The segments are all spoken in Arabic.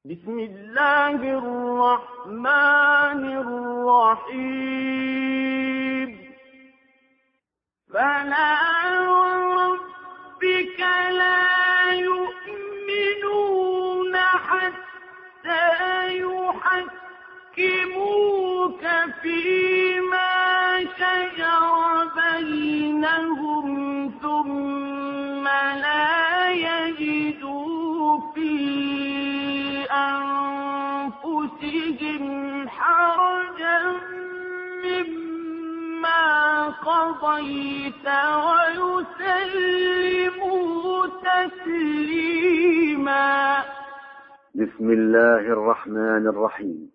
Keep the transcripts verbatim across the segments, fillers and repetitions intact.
بسم الله الرحمن الرحيم. فلا وربك لا يؤمنون حتى يحكموك فيما شجر بينهم ثم لا يجدوا في أنفسهم حرجا مما قضيت ويسلموا تسليما. بسم الله الرحمن الرحيم.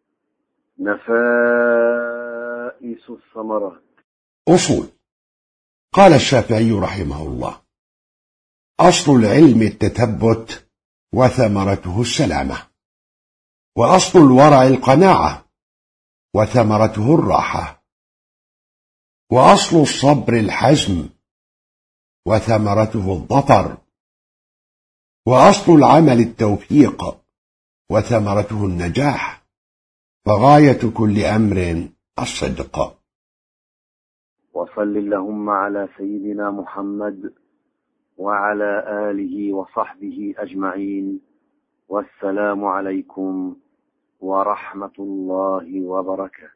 نفائس الثمرات. أصول. قال الشافعي رحمه الله: أصل العلم التثبت وثمرته السلامة، وأصل الورع القناعة وثمرته الراحة، وأصل الصبر الحزم وثمرته الظفر، وأصل العمل التوفيق وثمرته النجاح، وغاية كل أمر الصدق. وصل اللهم على سيدنا محمد وعلى آله وصحبه أجمعين، والسلام عليكم ورحمة الله وبركاته.